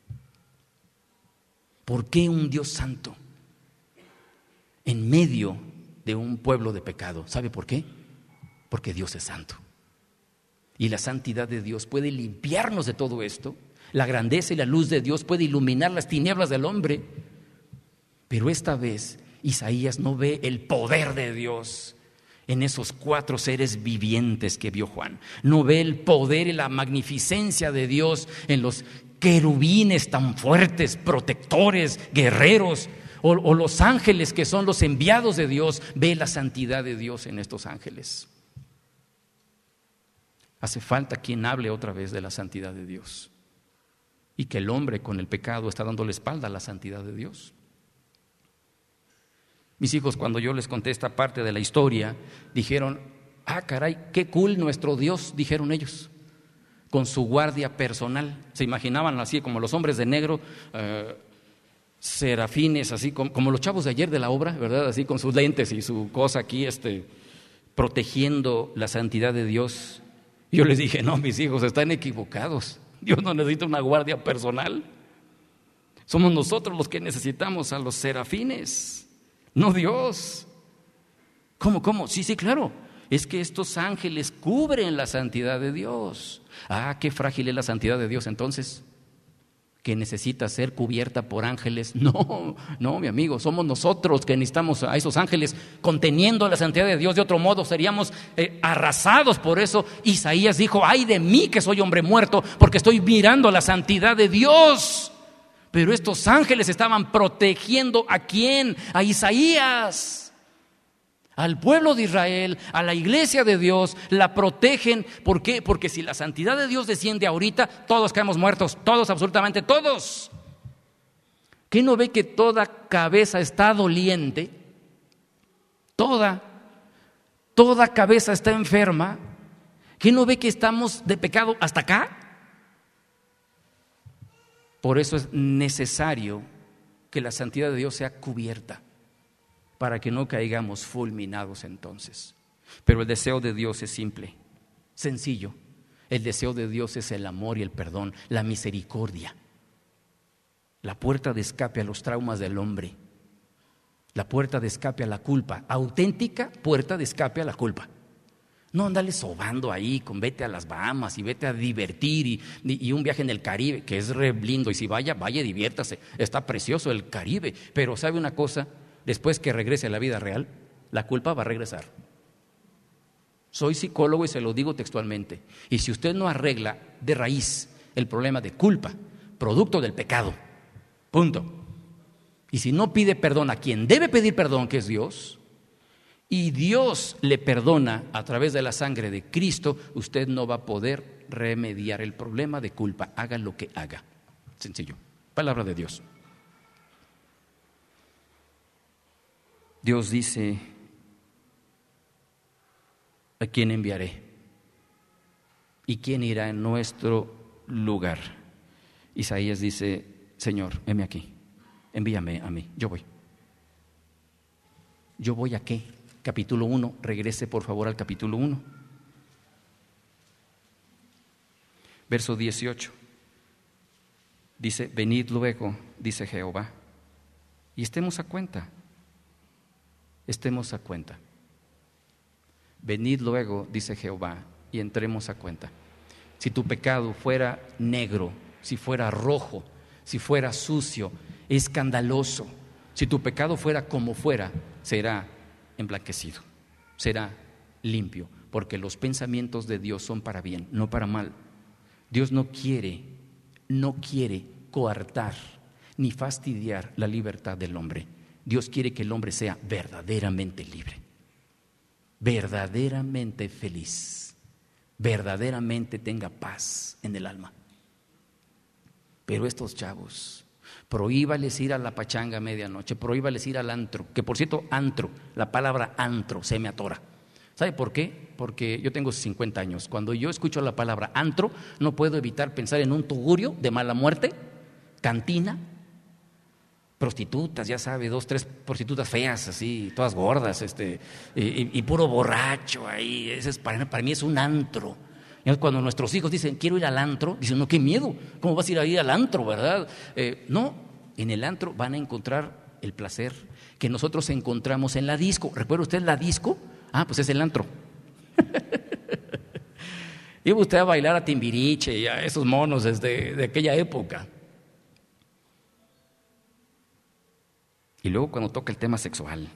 ¿Por qué un Dios santo en medio de un pueblo de pecado? ¿Sabe por qué? Porque Dios es santo. Y la santidad de Dios puede limpiarnos de todo esto. La grandeza y la luz de Dios puede iluminar las tinieblas del hombre. Pero esta vez Isaías no ve el poder de Dios en esos cuatro seres vivientes que vio Juan. No ve el poder y la magnificencia de Dios en los querubines tan fuertes, protectores, guerreros, o, o los ángeles que son los enviados de Dios. Ve la santidad de Dios en estos ángeles. Hace falta quien hable otra vez de la santidad de Dios. y que el hombre con el pecado está dando la espalda a la santidad de Dios. Mis hijos, cuando yo les conté esta parte de la historia, dijeron: ah, caray, qué cool nuestro Dios, dijeron ellos, con su guardia personal. Se imaginaban así como los hombres de negro, eh, serafines, así como, como los chavos de ayer de la obra, ¿verdad? Así con sus lentes y su cosa aquí, este, protegiendo la santidad de Dios. Yo les dije: no, mis hijos, están equivocados. Dios no necesita una guardia personal. Somos nosotros los que necesitamos a los serafines, no Dios. ¿Cómo, cómo? Sí, sí, claro. Es que estos ángeles cubren la santidad de Dios. Ah, qué frágil es la santidad de Dios entonces, que necesita ser cubierta por ángeles. No, no, mi amigo, somos nosotros que necesitamos a esos ángeles conteniendo la santidad de Dios. De otro modo seríamos eh, arrasados por eso. Isaías dijo: ay de mí que soy hombre muerto, porque estoy mirando la santidad de Dios. Pero estos ángeles estaban protegiendo ¿a quién? A Isaías. Al pueblo de Israel, a la iglesia de Dios, la protegen. ¿Por qué? Porque si la santidad de Dios desciende ahorita, todos caemos muertos, todos, absolutamente todos. ¿Qué no ve que toda cabeza está doliente? Toda, toda cabeza está enferma. ¿Qué no ve que estamos de pecado hasta acá? Por eso es necesario que la santidad de Dios sea cubierta, para que no caigamos fulminados entonces. Pero el deseo de Dios es simple, sencillo. El deseo de Dios es el amor y el perdón, la misericordia, la puerta de escape a los traumas del hombre, la puerta de escape a la culpa, auténtica puerta de escape a la culpa. No andale sobando ahí con vete a las Bahamas y vete a divertir y, y un viaje en el Caribe, que es re lindo, y si vaya, vaya, diviértase, está precioso el Caribe. Pero ¿sabe una cosa? Después que regrese a la vida real, la culpa va a regresar. Soy psicólogo y se lo digo textualmente. Y si usted no arregla de raíz el problema de culpa, producto del pecado, punto. Y si no pide perdón a quien debe pedir perdón, que es Dios, y Dios le perdona a través de la sangre de Cristo, usted no va a poder remediar el problema de culpa, haga lo que haga. Sencillo. Palabra de Dios. Dios dice: ¿a quién enviaré? ¿Y quién irá en nuestro lugar? Isaías dice: Señor, heme aquí, envíame a mí, yo voy. ¿Yo voy a qué? Capítulo uno, regrese por favor al capítulo uno. Verso dieciocho. Dice: venid luego, dice Jehová, y estemos a cuenta. Estemos a cuenta. Venid luego, dice Jehová, y entremos a cuenta. Si tu pecado fuera negro, si fuera rojo, si fuera sucio, escandaloso, si tu pecado fuera como fuera, será emblanquecido, será limpio, porque los pensamientos de Dios son para bien, no para mal. Dios no quiere, no quiere coartar ni fastidiar la libertad del hombre. Dios quiere que el hombre sea verdaderamente libre, verdaderamente feliz, verdaderamente tenga paz en el alma. Pero estos chavos, prohíbales ir a la pachanga a medianoche, prohíbales ir al antro, que por cierto, antro, la palabra antro se me atora. ¿Sabe por qué? Porque yo tengo cincuenta años. Cuando yo escucho la palabra antro, no puedo evitar pensar en un tugurio de mala muerte, cantina, prostitutas, ya sabe, dos, tres prostitutas feas, así, todas gordas, este, y, y puro borracho ahí. Ese es, para, para mí es un antro. Y cuando nuestros hijos dicen, quiero ir al antro, dicen, no, qué miedo, ¿cómo vas a ir a ir al antro, verdad? Eh, no, en el antro van a encontrar el placer que nosotros encontramos en la disco. ¿Recuerda usted la disco? Ah, pues es el antro. Iba usted a bailar a Timbiriche y a esos monos desde de aquella época. Y luego cuando toca el tema sexual,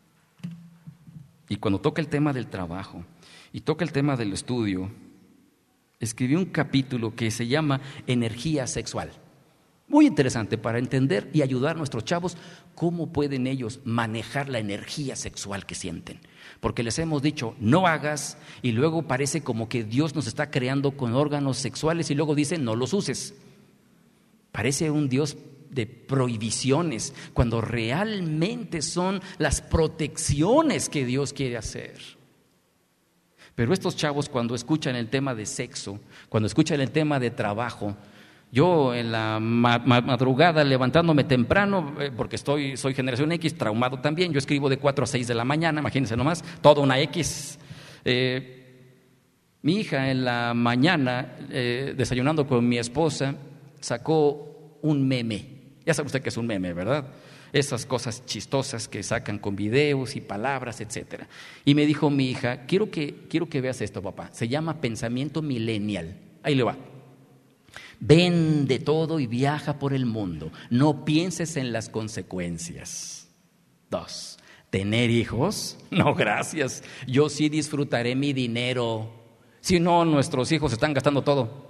y cuando toca el tema del trabajo, y toca el tema del estudio, escribí un capítulo que se llama Energía Sexual. Muy interesante para entender y ayudar a nuestros chavos cómo pueden ellos manejar la energía sexual que sienten. Porque les hemos dicho, no hagas, y luego parece como que Dios nos está creando con órganos sexuales y luego dicen, no los uses. Parece un Dios de prohibiciones, cuando realmente son las protecciones que Dios quiere hacer. Pero estos chavos, cuando escuchan el tema de sexo, cuando escuchan el tema de trabajo, yo en la ma- ma- madrugada levantándome temprano, eh, porque estoy, soy generación X, traumado también, yo escribo de cuatro a seis de la mañana, imagínense nomás, toda una X. Eh, mi hija en la mañana, eh, desayunando con mi esposa, sacó un meme. Ya sabe usted que es un meme, ¿verdad? Esas cosas chistosas que sacan con videos y palabras, etcétera. Y me dijo mi hija, quiero que, quiero que veas esto, papá. Se llama pensamiento millennial. Ahí le va. Vende todo y viaja por el mundo. No pienses en las consecuencias. Dos, ¿tener hijos? No, gracias. Yo sí disfrutaré mi dinero. Si no, nuestros hijos están gastando todo.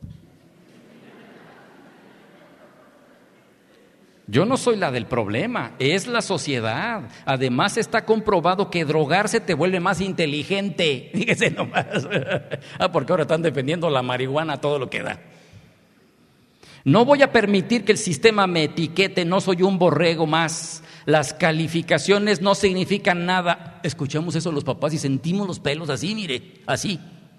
Yo no soy la del problema, es la sociedad. Además está comprobado que drogarse te vuelve más inteligente. Fíjese nomás. Ah, porque ahora están defendiendo la marihuana a todo lo que da. No voy a permitir que el sistema me etiquete, no soy un borrego más. Las calificaciones no significan nada. Escuchamos eso los papás y sentimos los pelos así, mire, así.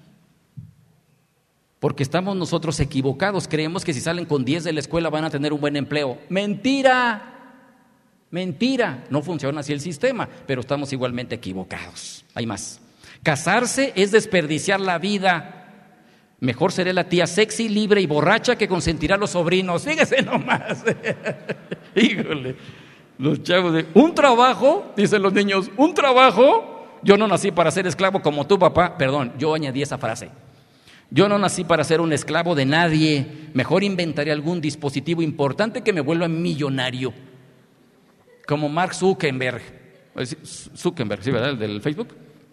Porque estamos nosotros equivocados, creemos que si salen con diez de la escuela van a tener un buen empleo. ¡Mentira! Mentira, no funciona así el sistema, pero estamos igualmente equivocados. Hay más. Casarse es desperdiciar la vida. Mejor seré la tía sexy, libre y borracha que consentirá a los sobrinos. Fíjese nomás. Híjole, los chavos de un trabajo, dicen los niños, un trabajo. Yo no nací para ser esclavo como tu papá. Perdón, yo añadí esa frase. Yo no nací para ser un esclavo de nadie. Mejor inventaré algún dispositivo importante que me vuelva millonario. Como Mark Zuckerberg. Zuckerberg, ¿sí, verdad? El del Facebook.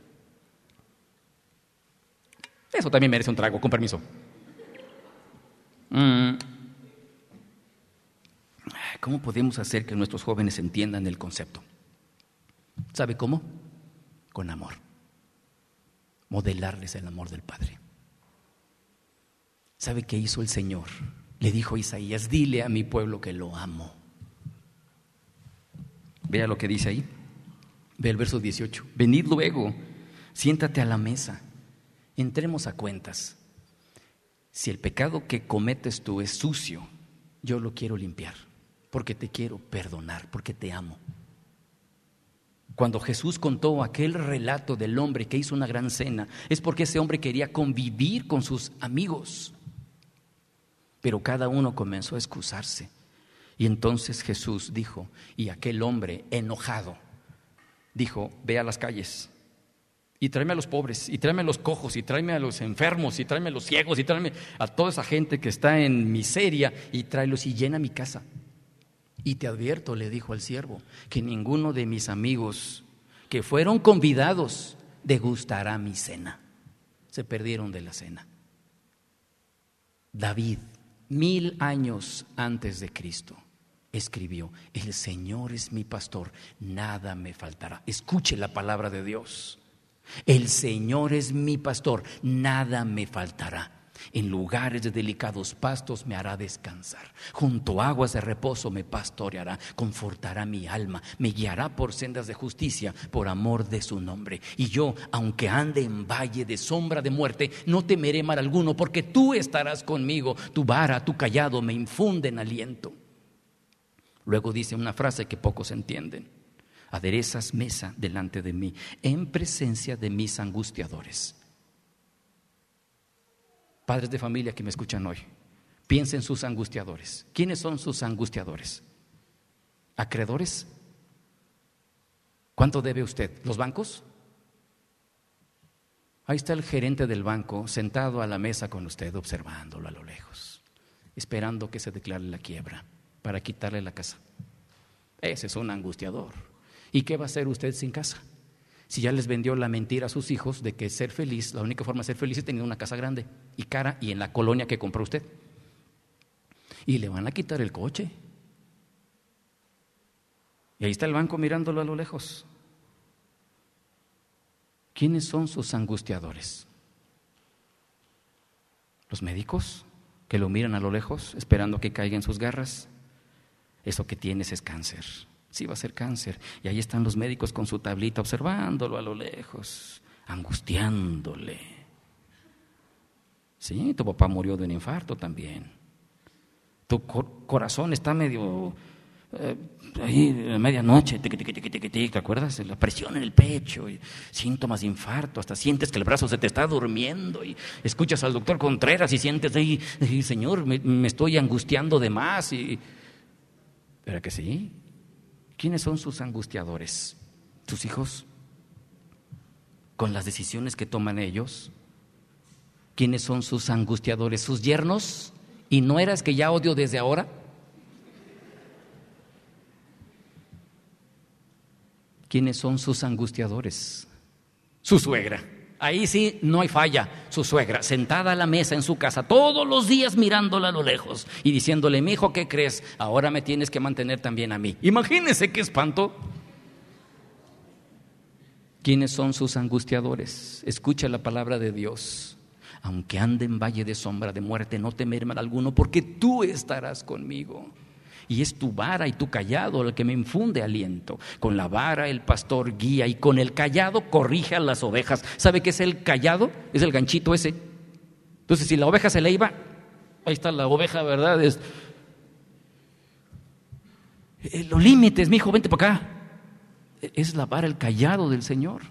Eso también merece un trago, con permiso. Mm. ¿Cómo podemos hacer que nuestros jóvenes entiendan el concepto? ¿Sabe cómo? Con amor. Modelarles el amor del Padre. ¿Sabe qué hizo el Señor? Le dijo a Isaías, dile a mi pueblo que lo amo. Vea lo que dice ahí. Ve el verso dieciocho. Venid luego, siéntate a la mesa, entremos a cuentas. Si el pecado que cometes tú es sucio, yo lo quiero limpiar, porque te quiero perdonar, porque te amo. Cuando Jesús contó aquel relato del hombre que hizo una gran cena, es porque ese hombre quería convivir con sus amigos. Pero cada uno comenzó a excusarse. Y entonces Jesús dijo, y aquel hombre enojado, dijo, ve a las calles y tráeme a los pobres, y tráeme a los cojos, y tráeme a los enfermos, y tráeme a los ciegos, y tráeme a toda esa gente que está en miseria, y tráelos y llena mi casa. Y te advierto, le dijo al siervo, que ninguno de mis amigos que fueron convidados degustará mi cena. Se perdieron de la cena. David, mil años antes de Cristo, escribió, el Señor es mi pastor, nada me faltará. Escuche la palabra de Dios. El Señor es mi pastor, nada me faltará. En lugares de delicados pastos me hará descansar. Junto a aguas de reposo me pastoreará, confortará mi alma, me guiará por sendas de justicia, por amor de su nombre. Y yo, aunque ande en valle de sombra de muerte, no temeré mal alguno, porque tú estarás conmigo. Tu vara, tu cayado me infunden aliento. Luego dice una frase que pocos entienden. Aderezas mesa delante de mí, en presencia de mis angustiadores. Padres de familia que me escuchan hoy, piensen en sus angustiadores. ¿Quiénes son sus angustiadores? ¿Acreedores? ¿Cuánto debe usted? ¿Los bancos? Ahí está el gerente del banco sentado a la mesa con usted, observándolo a lo lejos, esperando que se declare la quiebra para quitarle la casa. Ese es un angustiador. ¿Y qué va a hacer usted sin casa? Si ya les vendió la mentira a sus hijos de que ser feliz, la única forma de ser feliz es tener una casa grande y cara y en la colonia que compró usted. Y le van a quitar el coche. Y ahí está el banco mirándolo a lo lejos. ¿Quiénes son sus angustiadores? ¿Los médicos que lo miran a lo lejos, esperando que caiga en sus garras. Eso que tienes es cáncer. Sí, va a ser cáncer. Y ahí están los médicos con su tablita observándolo a lo lejos, angustiándole. Sí, tu papá murió de un infarto también. Tu cor- corazón está medio eh, ahí a medianoche, tiqui, tiqui, tiqui, tiqui, tiqui, ¿te acuerdas? La presión en el pecho, y síntomas de infarto, hasta sientes que el brazo se te está durmiendo y escuchas al doctor Contreras y sientes ahí, Señor, me, me estoy angustiando de más. Y, ¿verdad que sí? ¿Quiénes son sus angustiadores? ¿Sus hijos? ¿Con las decisiones que toman ellos? ¿Quiénes son sus angustiadores? ¿Sus yernos? ¿Y no eras que ya odio desde ahora? ¿Quiénes son sus angustiadores? Su suegra. Ahí sí no hay falla. Su suegra, sentada a la mesa en su casa, todos los días mirándola a lo lejos y diciéndole: mi hijo, ¿qué crees? Ahora me tienes que mantener también a mí. Imagínense qué espanto. ¿Quiénes son sus angustiadores? Escucha la palabra de Dios. Aunque ande en valle de sombra de muerte, no temeré mal alguno, porque tú estarás conmigo. Y es tu vara y tu callado el que me infunde aliento. Con la vara el pastor guía y con el callado corrige a las ovejas. ¿Sabe qué es el callado? Es el ganchito ese. Entonces, si la oveja se le iba, ahí está la oveja, ¿verdad? Es, eh, los límites, mi hijo, vente para acá. Es la vara, el callado del Señor.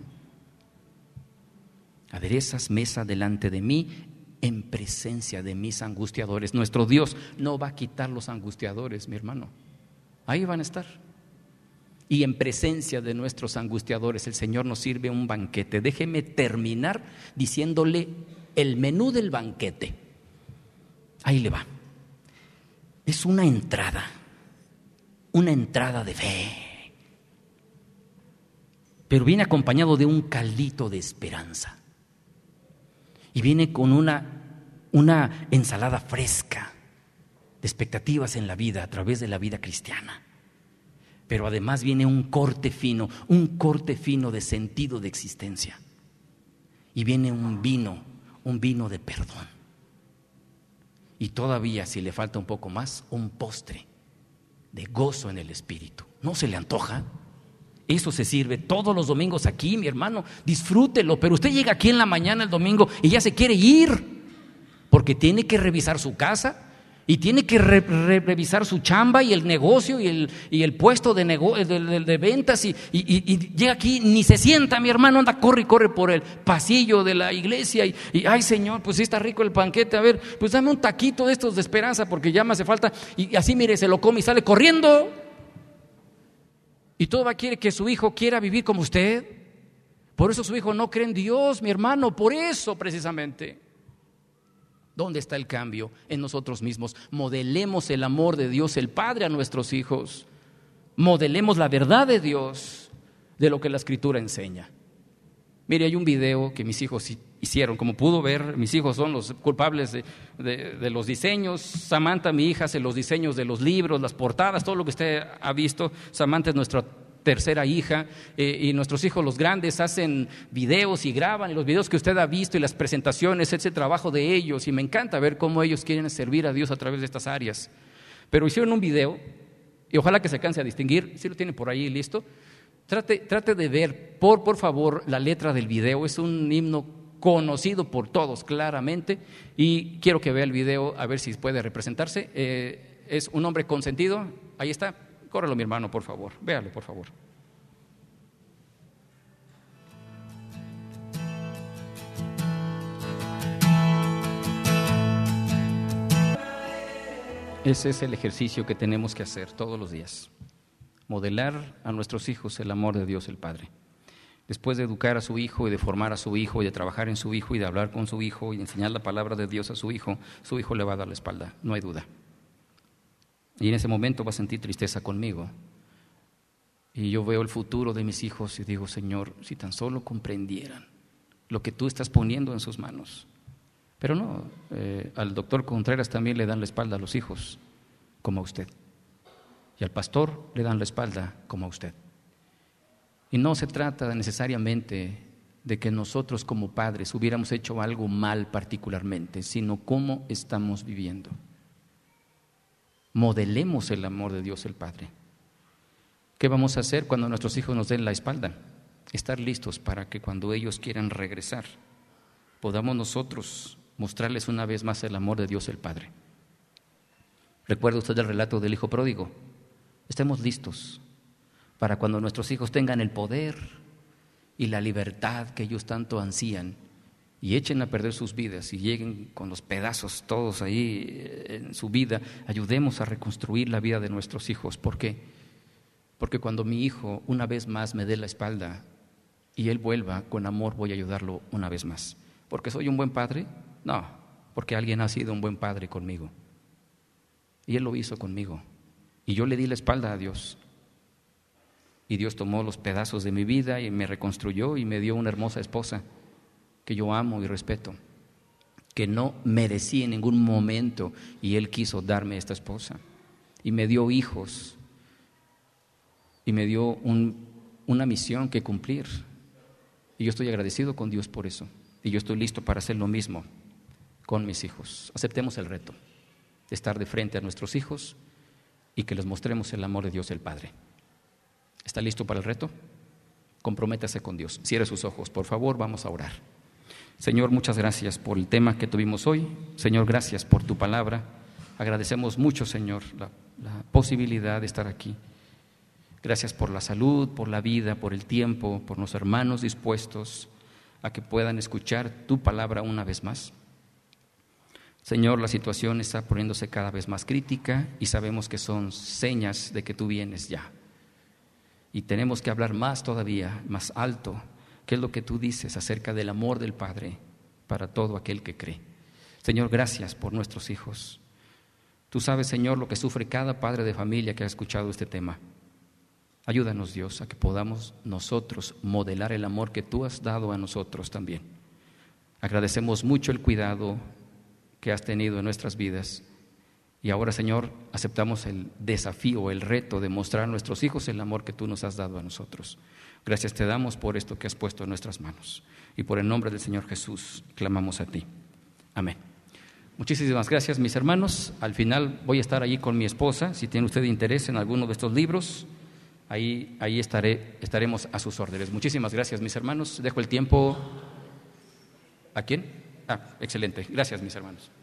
Aderezas mesa delante de mí en presencia de mis angustiadores. Nuestro Dios no va a quitar los angustiadores, mi hermano. Ahí van a estar. Y en presencia de nuestros angustiadores el Señor nos sirve un banquete. Déjeme terminar diciéndole el menú del banquete. Ahí le va. Es una entrada, una entrada de fe. Pero viene acompañado de un caldito de esperanza. Y viene con una, una ensalada fresca de expectativas en la vida, a través de la vida cristiana. Pero además viene un corte fino, un corte fino de sentido de existencia. Y viene un vino, un vino de perdón. Y todavía, si le falta un poco más, un postre de gozo en el espíritu. ¿No se le antoja? Eso se sirve todos los domingos aquí, mi hermano. Disfrútelo, pero usted llega aquí en la mañana el domingo y ya se quiere ir, porque tiene que revisar su casa y tiene que re, re, revisar su chamba y el negocio y el, y el puesto de, nego, de, de, de ventas. Y, y, y llega aquí, ni se sienta, mi hermano, anda, corre y corre por el pasillo de la iglesia. Y, y ay, Señor, pues sí está rico el banquete. A ver, pues dame un taquito de estos de esperanza, porque ya me hace falta. Y así, mire, se lo come y sale corriendo. Y todavía quiere que su hijo quiera vivir como usted. Por eso su hijo no cree en Dios, mi hermano. Por eso precisamente. ¿Dónde está el cambio? En nosotros mismos. Modelemos el amor de Dios el Padre a nuestros hijos. Modelemos la verdad de Dios, de lo que la Escritura enseña. Mire, hay un video que mis hijos hicieron. Como pudo ver, mis hijos son los culpables de, de, de los diseños. Samantha, mi hija, hace los diseños de los libros, las portadas, todo lo que usted ha visto. Samantha es nuestra tercera hija, eh, y nuestros hijos, los grandes, hacen videos y graban. Y los videos que usted ha visto y las presentaciones, ese trabajo de ellos. Y me encanta ver cómo ellos quieren servir a Dios a través de estas áreas. Pero hicieron un video, y ojalá que se alcance a distinguir. Si lo tienen por ahí listo. Trate, trate de ver, por, por favor, la letra del video. Es un himno conocido por todos claramente, y quiero que vea el video a ver si puede representarse. Eh, es un hombre consentido. Ahí está. Córrelo, mi hermano, por favor. Véalo, por favor. Ese es el ejercicio que tenemos que hacer todos los días. Modelar a nuestros hijos el amor de Dios el Padre. Después de educar a su hijo y de formar a su hijo y de trabajar en su hijo y de hablar con su hijo y de enseñar la palabra de Dios a su hijo, su hijo le va a dar la espalda, no hay duda. Y en ese momento va a sentir tristeza conmigo. Y yo veo el futuro de mis hijos y digo: Señor, si tan solo comprendieran lo que tú estás poniendo en sus manos. Pero no, eh, al doctor Contreras también le dan la espalda a los hijos, como a usted. Y al pastor le dan la espalda como a usted. Y no se trata necesariamente de que nosotros como padres hubiéramos hecho algo mal particularmente, sino cómo estamos viviendo. Modelemos el amor de Dios el Padre. ¿Qué vamos a hacer cuando nuestros hijos nos den la espalda? Estar listos para que cuando ellos quieran regresar, podamos nosotros mostrarles una vez más el amor de Dios el Padre. ¿Recuerda usted el relato del hijo pródigo? Estemos listos para cuando nuestros hijos tengan el poder y la libertad que ellos tanto ansían y echen a perder sus vidas y lleguen con los pedazos todos ahí en su vida, ayudemos a reconstruir la vida de nuestros hijos. ¿Por qué? Porque cuando mi hijo una vez más me dé la espalda y él vuelva, con amor voy a ayudarlo una vez más. ¿Porque soy un buen padre? No, porque alguien ha sido un buen padre conmigo. Y él lo hizo conmigo. Y yo le di la espalda a Dios. Y Dios tomó los pedazos de mi vida y me reconstruyó y me dio una hermosa esposa que yo amo y respeto, que no merecí en ningún momento, y Él quiso darme esta esposa. Y me dio hijos y me dio un, una misión que cumplir. Y yo estoy agradecido con Dios por eso. Y yo estoy listo para hacer lo mismo con mis hijos. Aceptemos el reto de estar de frente a nuestros hijos y que les mostremos el amor de Dios el Padre. ¿Está listo para el reto? Comprométase con Dios. Cierre sus ojos, por favor, vamos a orar. Señor, muchas gracias por el tema que tuvimos hoy. Señor, gracias por tu palabra. Agradecemos mucho, Señor, la, la posibilidad de estar aquí. Gracias por la salud, por la vida, por el tiempo, por los hermanos dispuestos a que puedan escuchar tu palabra una vez más. Señor, la situación está poniéndose cada vez más crítica y sabemos que son señas de que tú vienes ya. Y tenemos que hablar más todavía, más alto, qué es lo que tú dices acerca del amor del Padre para todo aquel que cree. Señor, gracias por nuestros hijos. Tú sabes, Señor, lo que sufre cada padre de familia que ha escuchado este tema. Ayúdanos, Dios, a que podamos nosotros modelar el amor que tú has dado a nosotros también. Agradecemos mucho el cuidado que has tenido en nuestras vidas. Y ahora, Señor, aceptamos el desafío, el reto de mostrar a nuestros hijos el amor que tú nos has dado a nosotros. Gracias te damos por esto que has puesto en nuestras manos. Y por el nombre del Señor Jesús, clamamos a ti. Amén. Muchísimas gracias, mis hermanos. Al final voy a estar allí con mi esposa. Si tiene usted interés en alguno de estos libros, ahí, ahí estaré, estaremos a sus órdenes. Muchísimas gracias, mis hermanos. Dejo el tiempo. ¿A quién? Ah, excelente. Gracias, mis hermanos.